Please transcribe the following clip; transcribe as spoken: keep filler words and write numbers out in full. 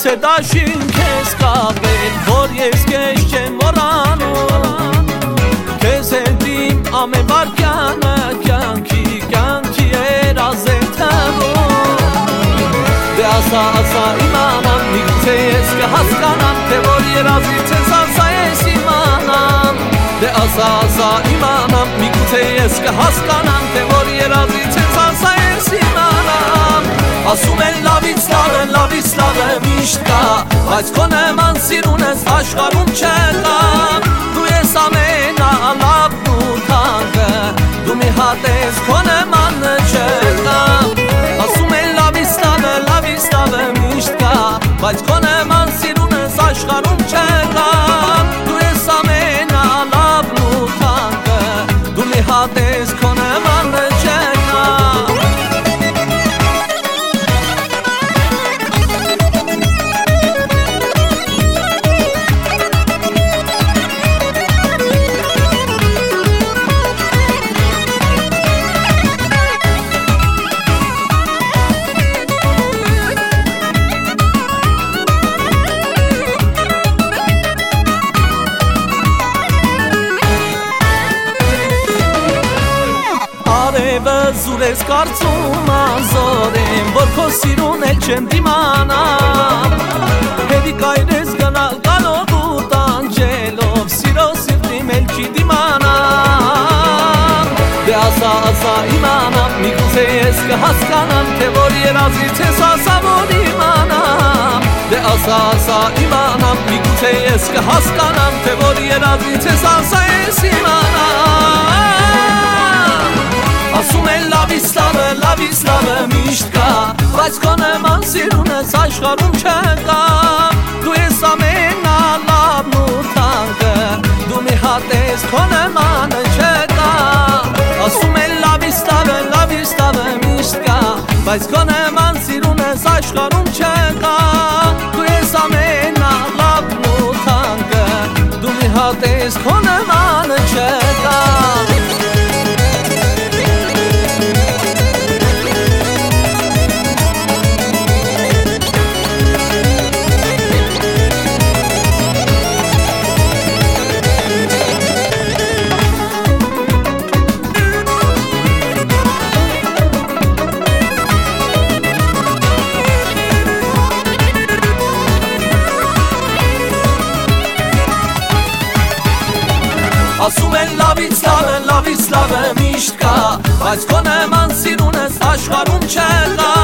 Միգուցե դաշին քեզ կապել, որ ես քեզ չեմ մոռանում, քեզ հետ իմ ամեն վայրկյանը կյանքի, կյանքի երազել թվում։ Դե ասա, ասա իմանամ, միգուցե ես կհասկանամ, թե որ երազից ես ասա ես իմանամ։ Դե ասա, ասա իմանամ, միգուցե ես կհասկանամ, թե որ երազից ես ասա ես իմանամ։ Ասում են լավից լավը, լավից լավը միշտ կա, բայց քո նման սիրուն ես աշխարհում չկա։ Դու ես ամենալավն ու թանկը, դու մի հատ ես քո նմանը չկա։ Ասում են լավից լավը, լավից լավը միշտ կա, բայց քո նման սիրուն ես աշխարհում չկա։ Դու ես ամենալավն ու թանկը, դու մի հատ ես քո նմանը չկա։ Զուր ես կարծում անզորեմ, որ քո սիրուն էլ չեմ դիմանամ, հետի կայր ես գնալ գալով ու տանջելով, սիրո սիրտիմ էլ չի դիմանամ։ Դե ասա, ասա իմանամ, միգուցե ես կհասկանամ, թե որ երազից ես ասա որ իմանամ։ Դե ասա, ասա իմանամ, միգուցե ես կհասկանամ, թե որ երազից ես ասա ես իմանամ։ Ասում են լավից լավը, լավից լավը միշտ կա, բայց քո նման սիրուն ես աշխարհում չկա։ Դու ես ամենալավն ու թանկը, դու մի հատ ես քո նմանը չկա։ Ասում են լավից լավը, լավից լավը միշտ կա, բայց քո նման սիրուն ես աշխարհում չկա։ Դու ես ամենալավն ու թանկը, դու մի հատ ես քո նմանը չկա։ Ասում են լավից լավը, լավից լավը միշտ կա, բայց քո նման սիրուն ես աշխարհում չկա։